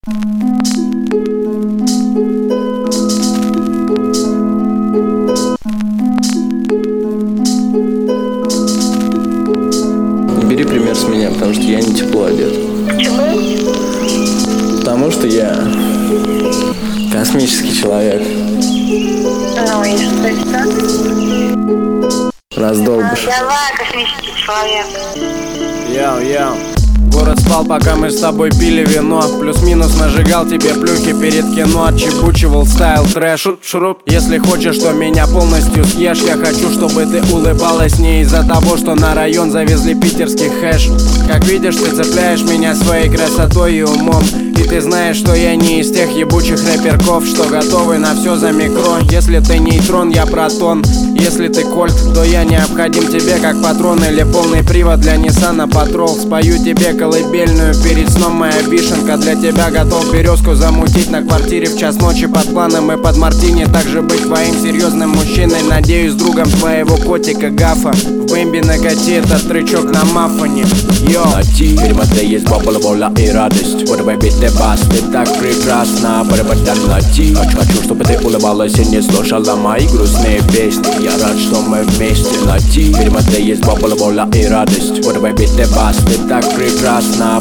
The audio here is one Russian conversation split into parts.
Бери пример с меня, потому что я не тепло одет. Почему? Потому что я космический человек. Ну, и что это? Раздолбыш. Давай, космический человек. Яу-яу. Город спал, пока мы с тобой пили вино. Плюс-минус нажигал тебе плюхи перед кино. Отчебучивал стайл трэш. Шуруп. Если хочешь, что меня полностью съешь. Я хочу, чтобы ты улыбалась не из-за того, что на район завезли питерский хэш. Как видишь, ты цепляешь меня своей красотой и умом. И ты знаешь, что я не из тех ебучих рэперков, что готовы на все за микро. Если ты нейтрон, я протон. Если ты кольт, то я необходим тебе как патрон или полный привод для Ниссана Патрол. Спою тебе колыбельную перед сном, моя вишенка. Для тебя готов березку замутить на квартире в час ночи под планом и под мартини. Также быть твоим серьезным мужчиной, надеюсь, другом твоего котика Гафа. В Бэмби накати этот трючок на мафоне. Йо. Перемотри, есть бабла, воля и радость. Вот baby, ты бас, ты так прекрасна. Хочу, чтобы ты улыбалась и не слушала мои грустные песни. Я рад, что мы вместе. Перемотри, есть бабла, воля и радость. Вот baby, ты бас, ты так прекрасна.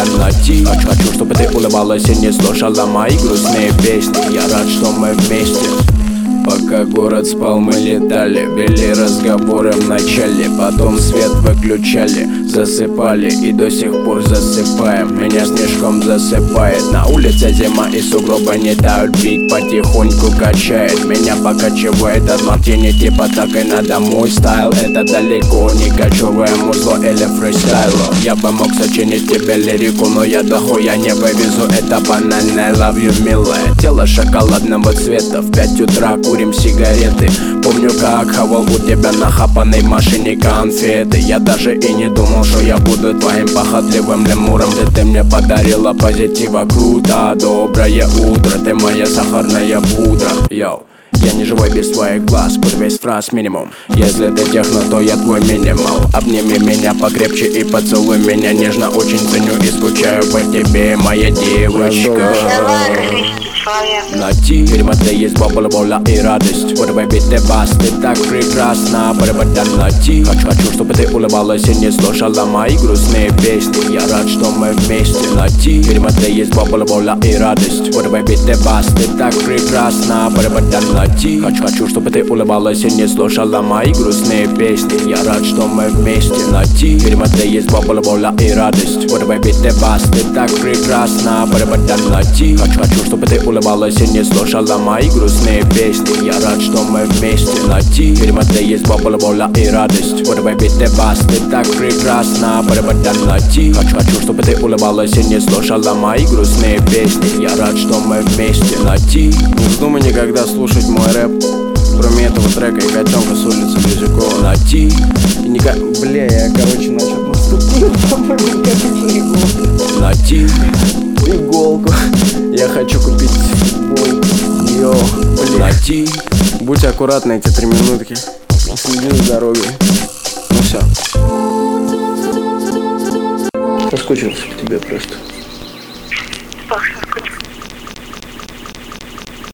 Хочу, чтобы ты улыбалась и не слушала мои грустные песни. Я рад, что мы вместе. Пока город спал, мы летали, вели разговоры в начале, потом свет выключали, засыпали и до сих пор засыпаем. Меня снежком засыпает, на улице зима и сугробы не тают, бит потихоньку качает. Меня покачивает от мартини, типа так и надо. Мой стайл это далеко не кочевое музло или фристайл. Я бы мог сочинить тебе лирику, но я дохуя не вывезу. Это банальное love you, милая. Тело шоколадного цвета, в 5 утра курим сигареты. Помню, как хавал у тебя на хапанной машине конфеты. Я даже и не думал, что я буду твоим похотливым лемуром. Ты мне подарила позитива, круто. Доброе утро, ты моя сахарная пудра. Йоу. Я не живой без твоих глаз, под весь фраз минимум. Если ты техно, то я твой минимал. Обними меня покрепче и поцелуй меня нежно. Очень ценю и скучаю по тебе, моя девочка. Давай, космический человек. Перемотри, есть бабла, воля и радость. Вот baby, ты бас, ты так прекрасна. Хочу, чтобы ты улыбалась и не слушала мои грустные песни. Я рад, что мы вместе. Перемотри, есть бабла, воля и радость. Вот baby, ты бас, ты так прекрасна. Хочу, чтобы ты улыбалась и не слушала мои грустные песни. Я рад, что мы вместе. Перемотри, есть бабла, воля и радость. Вот baby, ты бас, ты так прекрасна. Хочу, чтобы ты улыбалась и не слушала мои грустные песни. Я рад, что мы вместе. Перемотри, есть бабла, воля и радость. Вот baby, ты бас, ты так прекрасна. Хочу, чтобы ты улыбалась и не слушала мои грустные песни. Я рад, что мы вместе. Не вздумай никогда слушать мой рэп, кроме этого трека и котенка с улицы Бизюкова. Бля, я, короче, насчет наступил, по-моему, иголку. Я хочу купить футболку. Йо, бля. Будь аккуратна эти 3 минутки. Следи за здоровьем. Ну все. Соскучился по тебе просто.